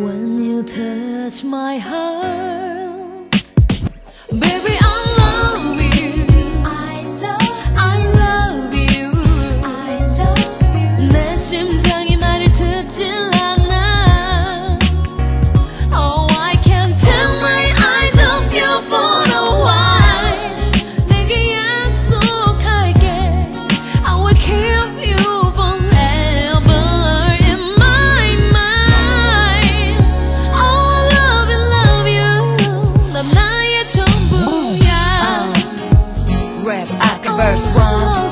When you touch my heart, baby, I love you. I love you. I love you. 내 심장이 말을 듣질 않아. Oh, I can't take my eyes off you for a while. 내게 약속할게. I will keep you forever in my mind. Oh, I love you. 넌 나의 전부야. Rap 아까 verse 1.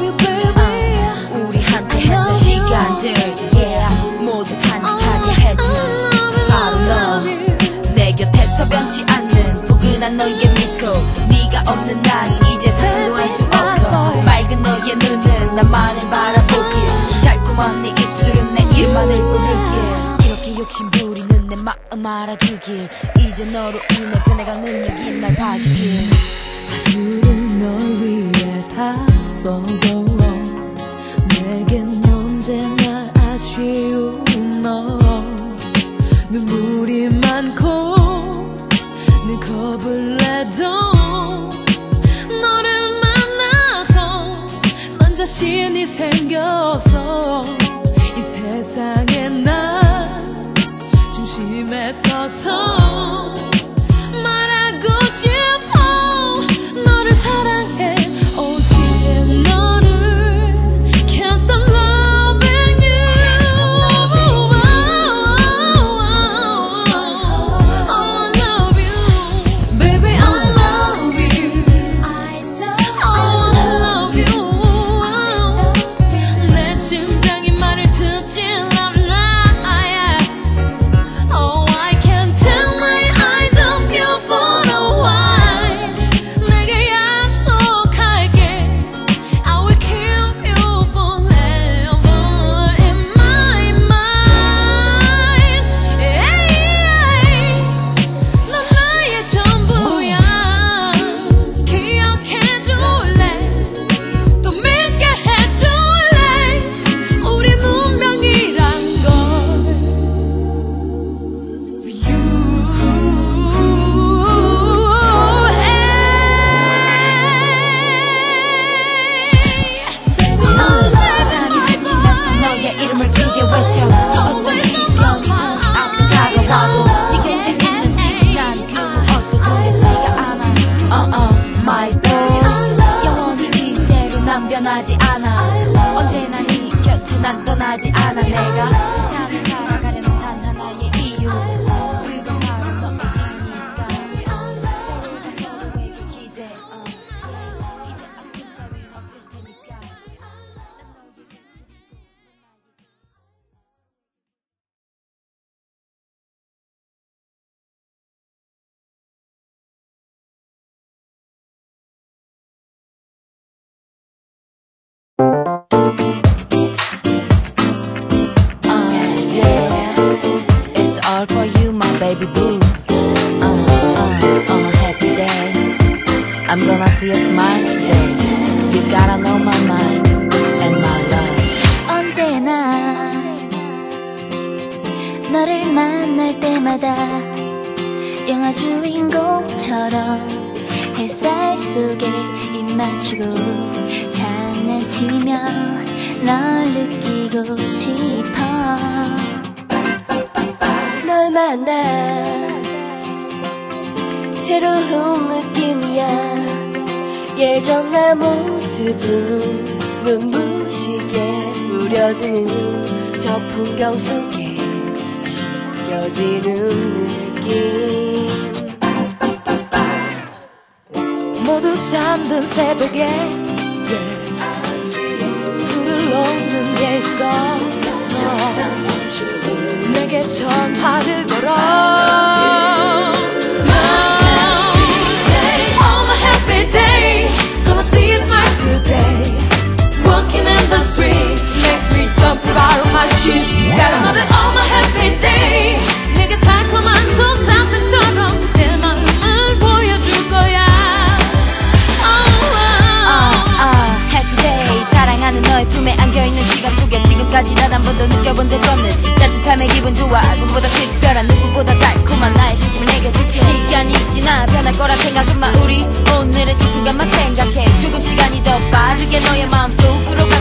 우리한테 했던 시간들, yeah, 모두 간직하게 해준 바로 너. 내 곁에서 변치 않는 포근한 너의 미소. 네가 없는 난 이제 상상도 할 수 없어. 맑은 너의 눈은 나만을 바라보길, 달콤한 네 입술은 내 이름만을 부르길. 이렇게 욕심 부리는 내 마음 알아주길. 이제 너로 인해 변해간 능력이 날 봐주길. 하늘은 널 위해 다 쏟아. 내겐 언제나 아쉬운 너. 눈물이 많고 늘 겁을 내도 너를 만나서 넌 자신이 생겨서 이 세상에 나 중심에 서서 말하고 싶어. 너를 사랑해 오직 너를. Can't stop loving you. Oh, I love you. Baby, I love you. Oh, I love you. 내 심장이 말을 듣질 않아. Oh, I can't take my eyes off you for a while. 내게 약속할게. I will keep you forever in my mind. 넌 나의 전부야. 기억해줄래? 또 믿게 해줄래? 우리 운명이란 걸. 세상이 지치면서 너의 이름을 크게 외쳐. 어떤 시련이 앞에 다가와도 네 곁에 있는지 난 그 무엇도 두렵지가 않아. My boy, 영원히 이대로 난 변하지 않아. 언제나 네 곁에 난 떠나지 않아. 내가 세상을 살아가려는 단 하나의 이유, 그건 바로 너일 테니까. 서로가 서로에게 기대. 이제 아픈 따윈 없을 테니까. Yeah, it's all for you, my baby boo. On a happy day, I'm gonna see a smile today. You gotta know my mind and my love. 언제나 너를 만날 때마다 영화 주인공처럼 햇살 속에 입 맞추고 장난치며 널 느끼고 싶어. 널 만나 새로운 느낌이야. 예전의 모습은 눈부시게 우려지는 저 풍경 속에 신겨지는 느낌. 모두 잠든 새벽에 둘을 놓는 게 있어. 내게 전화를 걸어. On my happy day, gonna see you smile today. Walking in the street makes me jump out of my shoes. Gotta know that on my happy day, 내게 달콤한 솜사탕처럼 내 마음을 보여줄 거야. Happy day, 사랑하는 너의 품에 안겨있는 시간 속에 지금까지 단 한 번도 느껴본 적 없는 따뜻한 삶의 기분 좋아 꿈보다 특별한 누구보다 달콤한 나의 진심을 내게 줄게 시간이 지나 변할 거라 생각은 마 우리 오늘은 이 순간만 생각해 조금 시간이 더 빠르게 너의 마음속으로 가